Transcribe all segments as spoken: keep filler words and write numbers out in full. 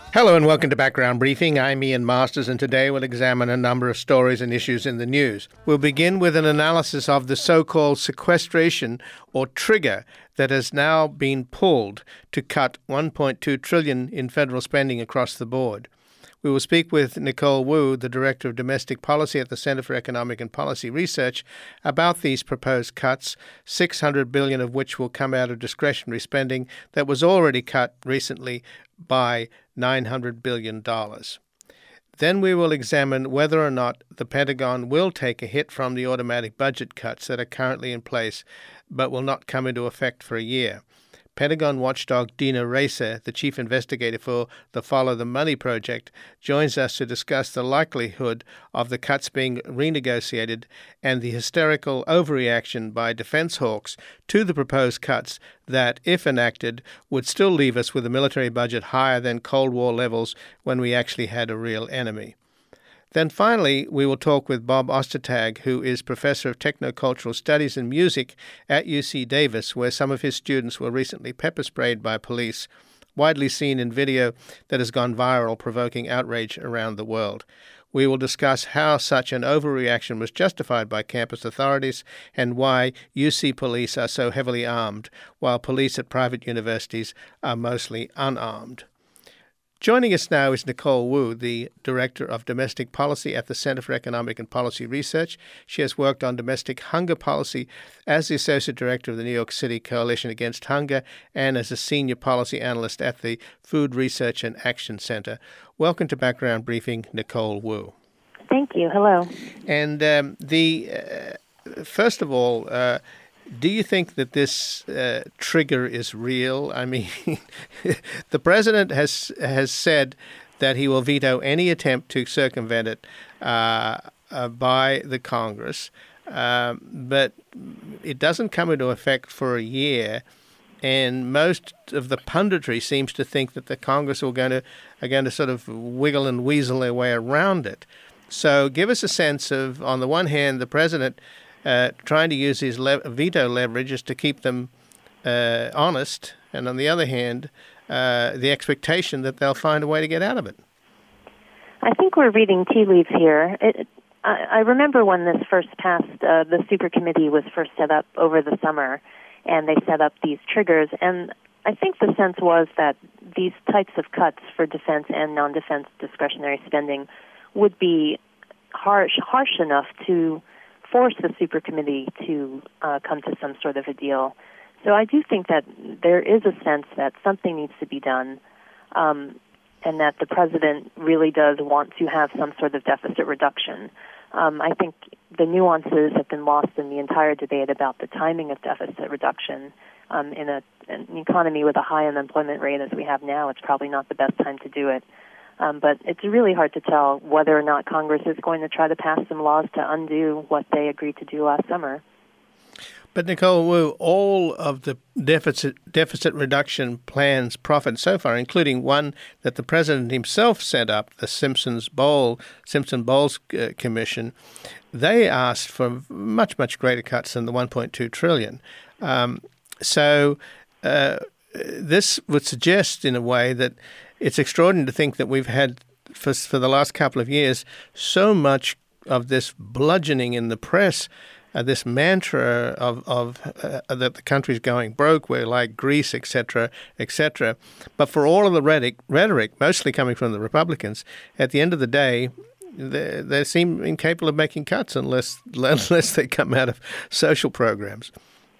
Hello and welcome to Background Briefing. I'm Ian Masters, and today we'll examine a number of stories and issues in the news. We'll begin with an analysis of the so-called sequestration or trigger that has now been pulled to cut one point two trillion dollars in federal spending across the board. We will speak with Nicole Wu, the Director of Domestic Policy at the Center for Economic and Policy Research, about these proposed cuts, six hundred billion dollars of which will come out of discretionary spending that was already cut recently by nine hundred billion dollars. Then we will examine whether or not the Pentagon will take a hit from the automatic budget cuts that are currently in place but will not come into effect for a year. Pentagon watchdog Dina Racer, the chief investigator for the Follow the Money project, joins us to discuss the likelihood of the cuts being renegotiated and the hysterical overreaction by defense hawks to the proposed cuts that, if enacted, would still leave us with a military budget higher than Cold War levels when we actually had a real enemy. Then finally, we will talk with Bob Ostertag, who is Professor of Technocultural Studies and Music at U C Davis, where some of his students were recently pepper sprayed by police, widely seen in video that has gone viral, provoking outrage around the world. We will discuss how such an overreaction was justified by campus authorities and why U C police are so heavily armed, while police at private universities are mostly unarmed. Joining us now is Nicole Wu, the Director of Domestic Policy at the Center for Economic and Policy Research. She has worked on domestic hunger policy as the Associate Director of the New York City Coalition Against Hunger and as a Senior Policy Analyst at the Food Research and Action Center. Welcome to Background Briefing, Nicole Wu. Thank you. Hello. And um, the uh, first of all, uh, do you think that this uh, trigger is real? I mean, the president has has said that he will veto any attempt to circumvent it uh, uh, by the Congress, um, but it doesn't come into effect for a year, and most of the punditry seems to think that the Congress are going to are going to sort of wiggle and weasel their way around it. So, give us a sense of, on the one hand, the president Uh, trying to use his le- veto leverages to keep them uh, honest, and on the other hand, uh, the expectation that they'll find a way to get out of it. I think we're reading tea leaves here. It, I, I remember when this first passed, uh, the super committee was first set up over the summer, and they set up these triggers, and I think the sense was that these types of cuts for defense and non-defense discretionary spending would be harsh, harsh enough to force the super committee to uh, come to some sort of a deal. So I do think that there is a sense that something needs to be done, um, and that the president really does want to have some sort of deficit reduction. Um, I think the nuances have been lost in the entire debate about the timing of deficit reduction. Um, in a, an economy with a high unemployment rate as we have now, it's probably not the best time to do it. Um, but it's really hard to tell whether or not Congress is going to try to pass some laws to undo what they agreed to do last summer. But Nicole Wu, all of the deficit deficit reduction plans proffered so far, including one that the president himself set up, the Simpsons Bowl Simpson Bowles uh, Commission, they asked for much much greater cuts than the one point two trillion dollars. Um, so uh, this would suggest, in a way, that it's extraordinary to think that we've had, for, for the last couple of years, so much of this bludgeoning in the press, uh, this mantra of, of uh, that the country's going broke, we're like Greece, et cetera, et cetera. But for all of the rhetoric, rhetoric, mostly coming from the Republicans, at the end of the day, they, they seem incapable of making cuts unless unless they come out of social programs.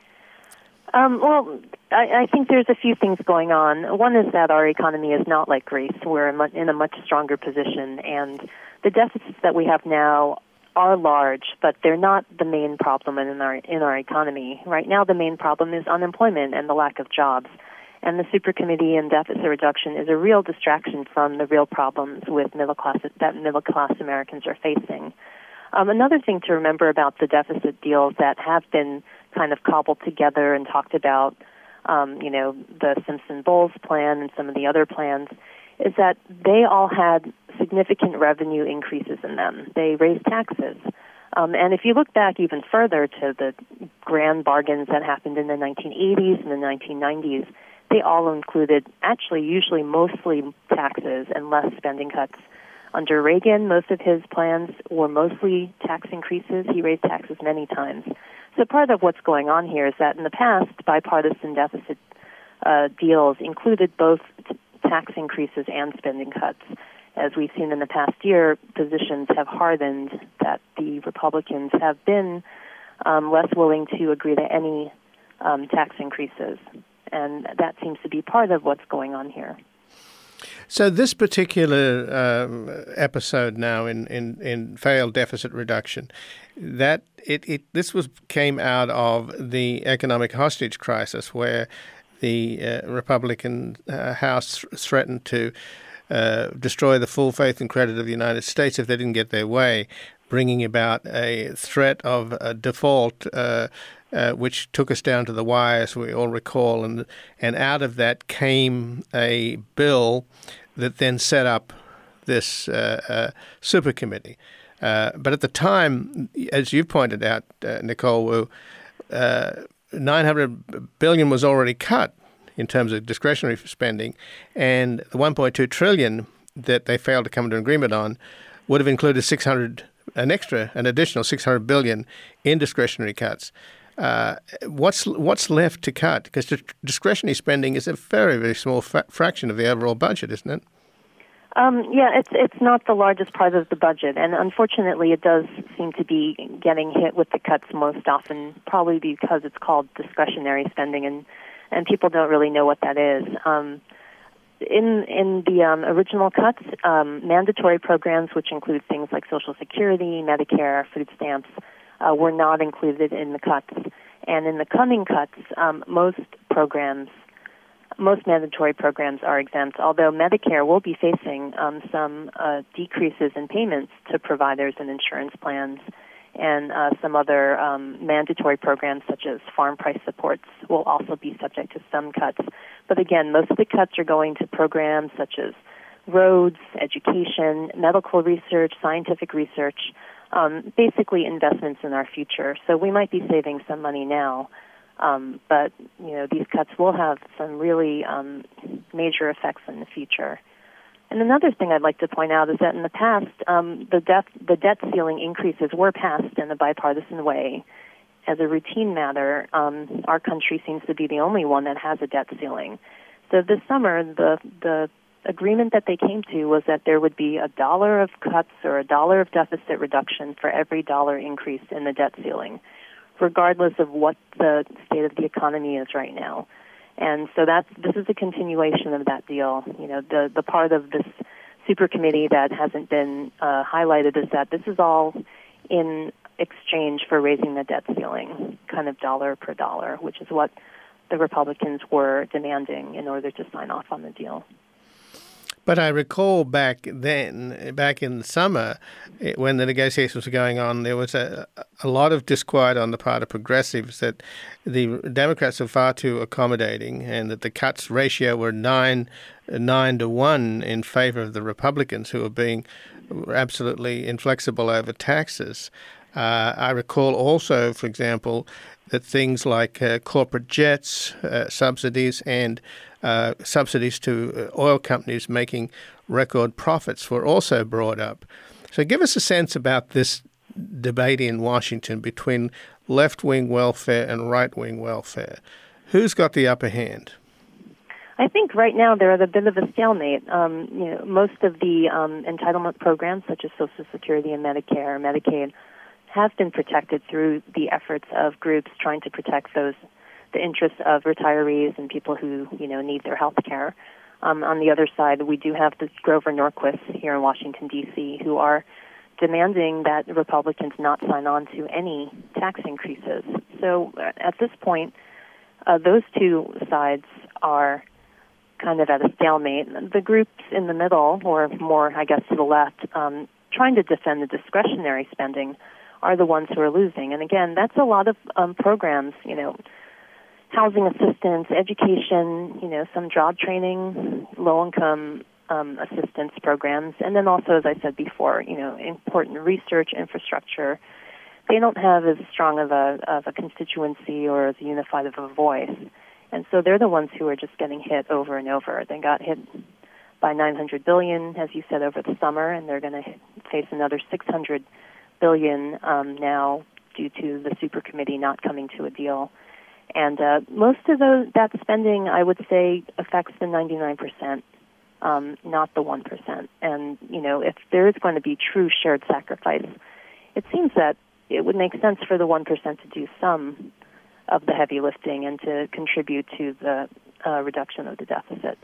Um, well, I, I think there's a few things going on. One is that our economy is not like Greece. We're in a much stronger position, and the deficits that we have now are large, but they're not the main problem in our in our economy. Right now, the main problem is unemployment and the lack of jobs. And the super committee and deficit reduction is a real distraction from the real problems with middle class that middle class Americans are facing. Um, another thing to remember about the deficit deals that have been kind of cobbled together and talked about, um, you know, the Simpson-Bowles plan and some of the other plans, is that they all had significant revenue increases in them. They raised taxes. Um, and if you look back even further to the grand bargains that happened in the nineteen eighties and the nineteen nineties, they all included, actually, usually mostly taxes and less spending cuts. Under Reagan, most of his plans were mostly tax increases. He raised taxes many times. So part of what's going on here is that in the past, bipartisan deficit uh, deals included both t- tax increases and spending cuts. As we've seen in the past year, positions have hardened that the Republicans have been um, less willing to agree to any um, tax increases. And that seems to be part of what's going on here. So this particular um, episode now in, in, in failed deficit reduction, that it, it this was came out of the economic hostage crisis where the uh, Republican uh, House threatened to uh, destroy the full faith and credit of the United States if they didn't get their way, bringing about a threat of a default uh, Uh, which took us down to the wire, as we all recall, and and out of that came a bill that then set up this uh, uh, super committee. Uh, but at the time, as you pointed out, uh, Nicole Wu, uh, nine hundred billion dollars was already cut in terms of discretionary spending, and the one point two trillion dollars that they failed to come to an agreement on would have included six hundred, an extra, an additional six hundred billion dollars in discretionary cuts. Uh, what's what's left to cut? Because discretionary spending is a very, very small fa- fraction of the overall budget, isn't it? Um, yeah, it's it's not the largest part of the budget, and unfortunately, it does seem to be getting hit with the cuts most often, probably because it's called discretionary spending, and, and people don't really know what that is. Um, in in the um, original cuts, um, mandatory programs, which include things like Social Security, Medicare, food stamps, Uh, were not included in the cuts. And in the coming cuts, um, most programs, most mandatory programs are exempt, although Medicare will be facing um, some uh, decreases in payments to providers and insurance plans, and uh, some other um, mandatory programs such as farm price supports will also be subject to some cuts. But again, most of the cuts are going to programs such as roads, education, medical research, scientific research, Um, basically investments in our future. So we might be saving some money now, um, but you know these cuts will have some really um, major effects in the future. And another thing I'd like to point out is that in the past, um, the debt the debt ceiling increases were passed in a bipartisan way. As a routine matter, um, our country seems to be the only one that has a debt ceiling. So this summer, the the agreement that they came to was that there would be a dollar of cuts or a dollar of deficit reduction for every dollar increase in the debt ceiling, regardless of what the state of the economy is right now. And so that's this is a continuation of that deal. You know, the the part of this super committee that hasn't been uh, highlighted is that this is all in exchange for raising the debt ceiling, kind of dollar per dollar, which is what the Republicans were demanding in order to sign off on the deal. But I recall back then, back in the summer, when the negotiations were going on, there was a, a lot of disquiet on the part of progressives that the Democrats were far too accommodating and that the cuts ratio were nine, nine to one in favor of the Republicans, who were being absolutely inflexible over taxes. Uh, I recall also, for example, that things like uh, corporate jets, uh, subsidies, and uh, subsidies to uh, oil companies making record profits were also brought up. So give us a sense about this debate in Washington between left-wing welfare and right-wing welfare. Who's got the upper hand? I think right now they're at a bit of a stalemate. Um, you know, most of the um, entitlement programs, such as Social Security and Medicare, Medicaid, have been protected through the efforts of groups trying to protect those, the interests of retirees and people who, you know, need their health care. Um, on the other side, we do have the Grover Norquist here in Washington, D C, who are demanding that Republicans not sign on to any tax increases. So at this point, uh, those two sides are kind of at a stalemate. The groups in the middle, or more, I guess, to the left, um, trying to defend the discretionary spending, are the ones who are losing. And again, that's a lot of um, programs, you know, housing assistance, education, you know, some job training, low-income um, assistance programs, and then also, as I said before, you know, important research infrastructure. They don't have as strong of a of a constituency or as unified of a voice. And so they're the ones who are just getting hit over and over. They got hit by nine hundred billion dollars, as you said, over the summer, and they're going to face another six hundred billion dollars um, now due to the super committee not coming to a deal. And uh, most of those, that spending, I would say, affects the ninety-nine percent, um, not the one percent. And, you know, if there is going to be true shared sacrifice, it seems that it would make sense for the one percent to do some of the heavy lifting and to contribute to the uh, reduction of the deficit.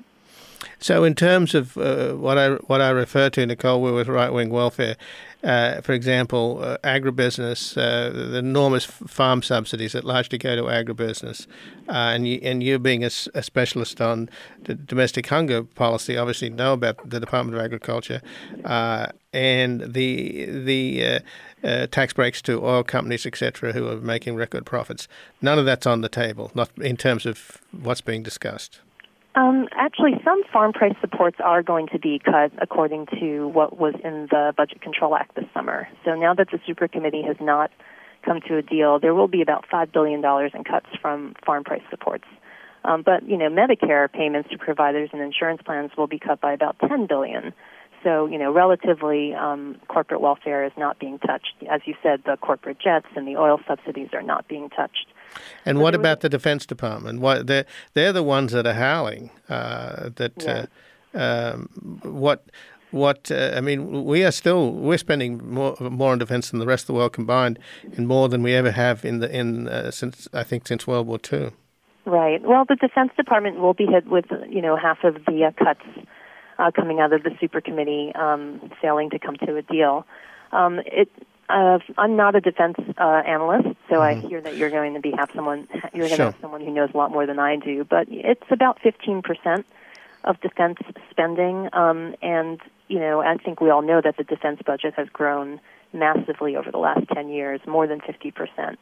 So in terms of uh, what I what I refer to, Nicole, with right-wing welfare, uh, for example, uh, agribusiness, uh, the enormous farm subsidies that largely go to agribusiness, uh, and, you, and you being a, a specialist on the domestic hunger policy, obviously know about the Department of Agriculture, uh, and the the uh, uh, tax breaks to oil companies, et cetera, who are making record profits. None of that's on the table, not in terms of what's being discussed. Um, actually, some farm price supports are going to be cut according to what was in the Budget Control Act this summer. So now that the Super Committee has not come to a deal, there will be about five billion dollars in cuts from farm price supports. Um, but, you know, Medicare payments to providers and insurance plans will be cut by about ten billion dollars. So, you know, relatively, um, corporate welfare is not being touched. As you said, the corporate jets and the oil subsidies are not being touched. And what about the Defense Department? What they're they're the ones that are howling. Uh, that yeah. uh, um, what what uh, I mean, we are still we're spending more more on defense than the rest of the world combined, and more than we ever have in the in uh, since I think since World War Two. Right. Well, the Defense Department will be hit with you know half of the uh, cuts uh, coming out of the Super Committee um, failing to come to a deal. Um, it. Uh, I'm not a defense uh, analyst, so mm-hmm. I hear that you're going to be have someone you're going to sure. have someone who knows a lot more than I do. But it's about fifteen percent of defense spending, um, and you know I think we all know that the defense budget has grown massively over the last ten years, more than fifty percent.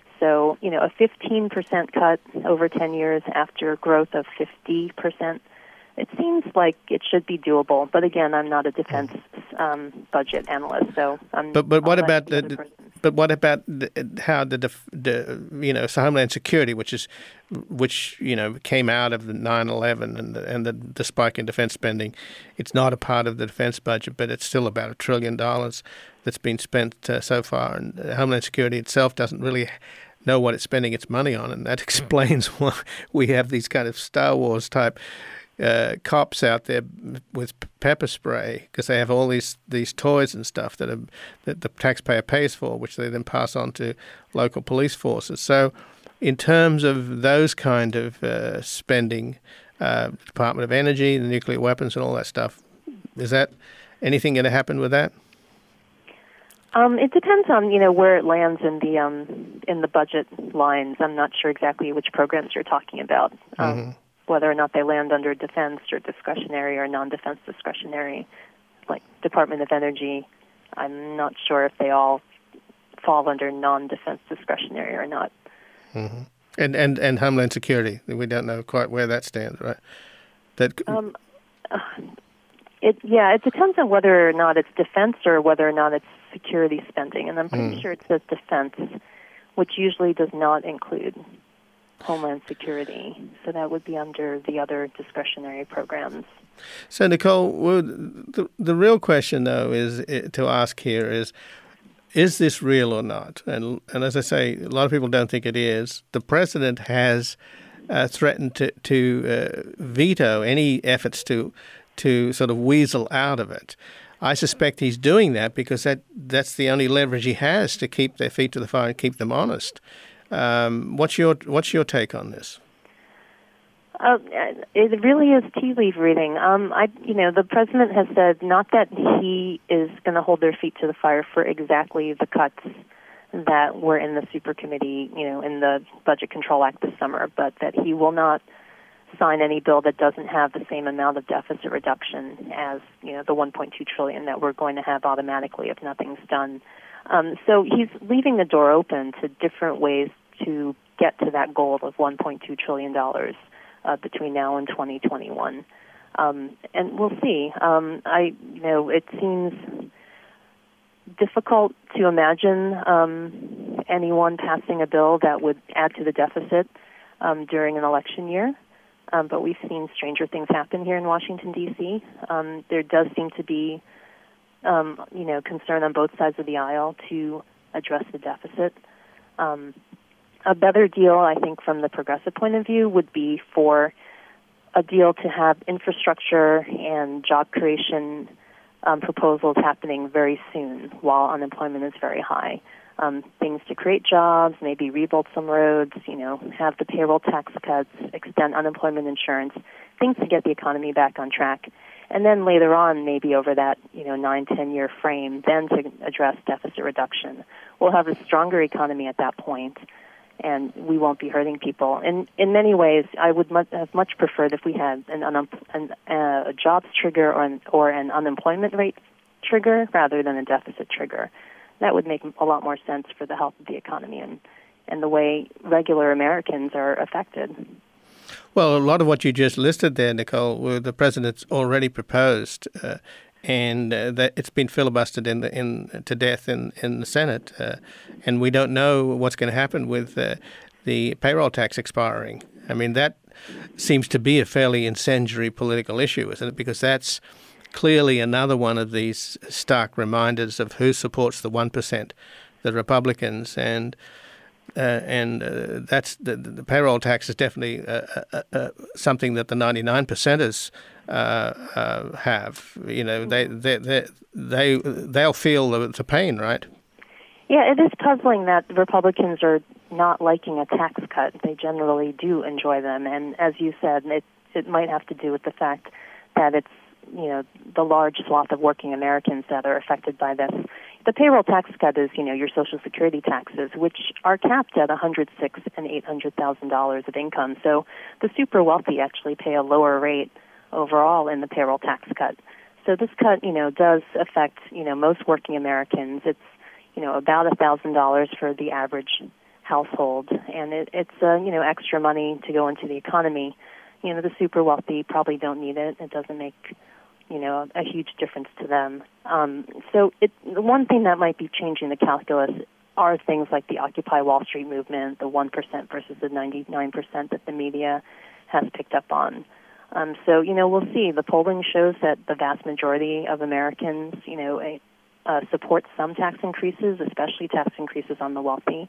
So you know a fifteen percent cut over ten years after growth of fifty percent. It seems like it should be doable, but again, I'm not a defense um, budget analyst, so I'm. But but what I'll about the? the, but what about the, how the, the you know so Homeland Security, which is which you know came out of the nine eleven and the, and the, the spike in defense spending, it's not a part of the defense budget, but it's still about a trillion dollars that's been spent uh, so far, and Homeland Security itself doesn't really know what it's spending its money on, and that explains why we have these kind of Star Wars type. Uh, cops out there with pepper spray because they have all these, these toys and stuff that are, that the taxpayer pays for, which they then pass on to local police forces. So in terms of those kind of uh, spending, uh, Department of Energy, the nuclear weapons and all that stuff, is that anything going to happen with that? Um, it depends on you know where it lands in the um, in the budget lines. I'm not sure exactly which programs you're talking about. Um, mm-hmm. Whether or not they land under defense or discretionary or non-defense discretionary, like Department of Energy, I'm not sure if they all fall under non-defense discretionary or not. Mm-hmm. And, and and Homeland Security, we don't know quite where that stands, right? That um, uh, it yeah, it depends on whether or not it's defense or whether or not it's security spending, and I'm pretty mm. sure it says defense, which usually does not include Homeland Security, so that would be under the other discretionary programs. So, Nicole, the, the real question, though, is to ask here is, is this real or not? And and as I say, a lot of people don't think it is. The president has uh, threatened to, to uh, veto any efforts to to sort of weasel out of it. I suspect he's doing that because that that's the only leverage he has to keep their feet to the fire and keep them honest. Um, what's your what's your take on this? Uh, it really is tea leaf reading. Um, I, you know, the president has said not that he is going to hold their feet to the fire for exactly the cuts that were in the Super Committee, you know, in the Budget Control Act this summer, but that he will not sign any bill that doesn't have the same amount of deficit reduction as, you know, the one point two trillion dollars that we're going to have automatically if nothing's done. Um, so he's leaving the door open to different ways to get to that goal of one point two trillion dollars uh, between now and twenty twenty-one. Um, and we'll see. Um, I, you know, it seems difficult to imagine um, anyone passing a bill that would add to the deficit. um, during an election year. Um, but we've seen stranger things happen here in Washington, D C. Um, there does seem to be, um, you know, concern on both sides of the aisle to address the deficit. Um, a better deal, I think, from the progressive point of view would be for a deal to have infrastructure and job creation um, proposals happening very soon while unemployment is very high. Um, things to create jobs, maybe rebuild some roads, you know, have the payroll tax cuts, extend unemployment insurance, things to get the economy back on track. And then later on, maybe over that, you know, nine, ten-year frame, then to address deficit reduction. We'll have a stronger economy at that point, and we won't be hurting people. And in many ways, I would much, have much preferred if we had an, un- an uh, a jobs trigger or an, or an unemployment rate trigger rather than a deficit trigger. That would make a lot more sense for the health of the economy and, and the way regular Americans are affected. Well, a lot of what you just listed there, Nicole, were the president's already proposed, uh, and uh, that it's been filibustered in the, in to death in in the Senate, uh, and we don't know what's going to happen with uh, the payroll tax expiring. I mean, that seems to be a fairly incendiary political issue, isn't it? Because that's clearly another one of these stark reminders of who supports the one percent, the Republicans, and uh, and uh, that's the, the payroll tax is definitely uh, uh, uh, something that the ninety-nine percenters uh, uh, have. You know, they they they they they'll feel the, the pain, right? Yeah, it is puzzling that Republicans are not liking a tax cut. They generally do enjoy them, and as you said, it it might have to do with the fact that it's, you know, the large swath of working Americans that are affected by this. The payroll tax cut is, you know, your Social Security taxes, which are capped at one hundred six thousand dollars and eight hundred thousand dollars of income. So the super wealthy actually pay a lower rate overall in the payroll tax cut. So this cut, you know, does affect, you know, most working Americans. It's, you know, about one thousand dollars for the average household, and it, it's, uh, you know, extra money to go into the economy. You know, the super wealthy probably don't need it. It doesn't make, you know, a huge difference to them. Um, so it, the one thing that might be changing the calculus are things like the Occupy Wall Street movement, the one percent versus the ninety-nine percent that the media has picked up on. Um, so, you know, we'll see. The polling shows that the vast majority of Americans, you know, uh, support some tax increases, especially tax increases on the wealthy.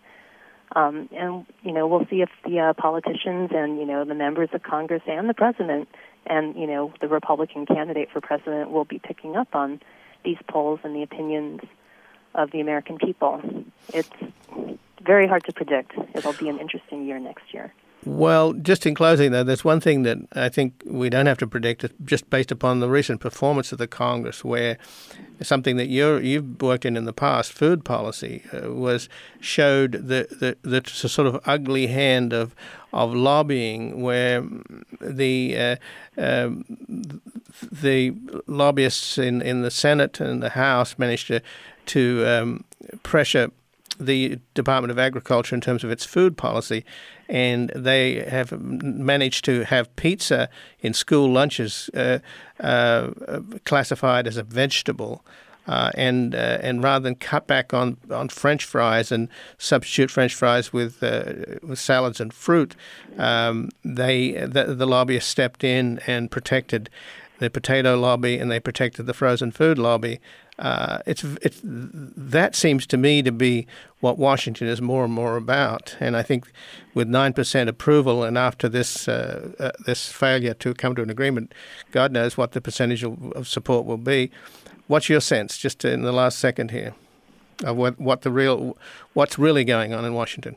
Um, and, you know, we'll see if the uh, politicians and, you know, the members of Congress and the president and, you know, the Republican candidate for president will be picking up on these polls and the opinions of the American people. It's very hard to predict. It'll be an interesting year next year. Well, just in closing, though, there's one thing that I think we don't have to predict, just based upon the recent performance of the Congress, where something that you're, you've worked in in the past, food policy, uh, was showed the, the, the sort of ugly hand of of lobbying, where the uh, uh, the lobbyists in, in the Senate and the House managed to to um, pressure the Department of Agriculture in terms of its food policy, and they have managed to have pizza in school lunches uh, uh, classified as a vegetable, uh, and uh, and rather than cut back on, on French fries and substitute French fries with uh, with salads and fruit, um, they the, the lobbyists stepped in and protected the potato lobby, and they protected the frozen food lobby. Uh, it's it's that seems to me to be what Washington is more and more about. And I think with nine percent approval, and after this uh, uh, this failure to come to an agreement, God knows what the percentage of, of support will be. What's your sense, just in the last second here, of what what the real what's really going on in Washington?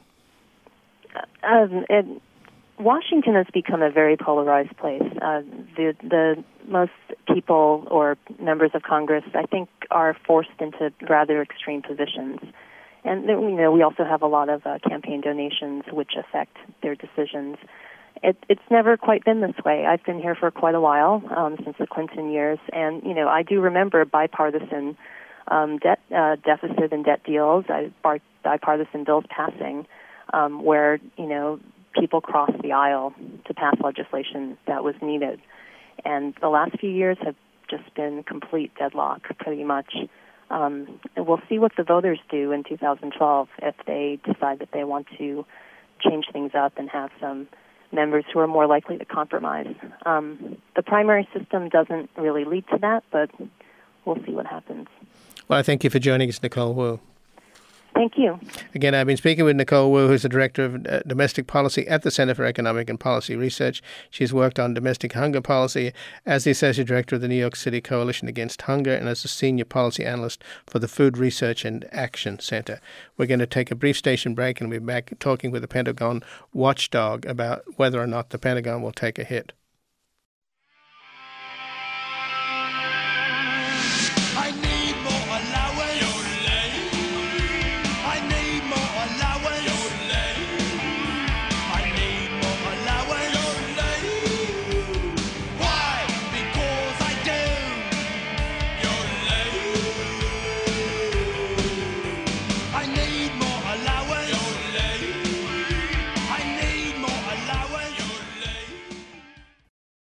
Um, it, Washington has become a very polarized place. Uh, the the most people or members of Congress, I think, are forced into rather extreme positions. And, you know, we also have a lot of uh, campaign donations which affect their decisions. It, it's never quite been this way. I've been here for quite a while, um, since the Clinton years, and, you know, I do remember bipartisan um, debt uh, deficit and debt deals, I, bar, bipartisan bills passing, um, where, you know, people crossed the aisle to pass legislation that was needed. And the last few years have just been complete deadlock, pretty much. Um, and we'll see what the voters do in two thousand twelve if they decide that they want to change things up and have some members who are more likely to compromise. Um, the primary system doesn't really lead to that, but we'll see what happens. Well, I thank you for joining us, Nicole Wu. Thank you. Again, I've been speaking with Nicole Wu, who's the Director of uh, Domestic Policy at the Center for Economic and Policy Research. She's worked on domestic hunger policy as the Associate Director of the New York City Coalition Against Hunger and as a Senior Policy Analyst for the Food Research and Action Center. We're going to take a brief station break and we'll be back talking with the Pentagon watchdog about whether or not the Pentagon will take a hit.